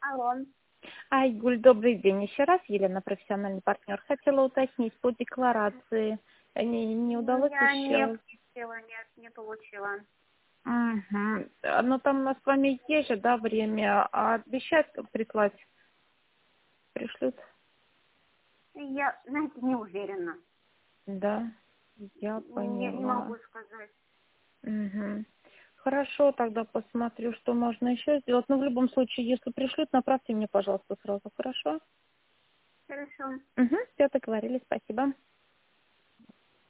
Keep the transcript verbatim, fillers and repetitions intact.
Алло. Айгуль, добрый день. Еще раз, Елена, профессиональный партнер. Хотела уточнить по декларации. Не, не удалось Я не еще? получила, нет, не получила. Угу. Но там у нас с вами есть же, да, время. А обещают прислать? Пришлют? Я, знаете, не уверена. Да, я Не, не поняла. могу сказать. Угу. Хорошо, тогда посмотрю, что можно еще сделать. Но в любом случае, если пришлют, направьте мне, пожалуйста, сразу. Хорошо? Хорошо. Угу. Все договорились. Спасибо.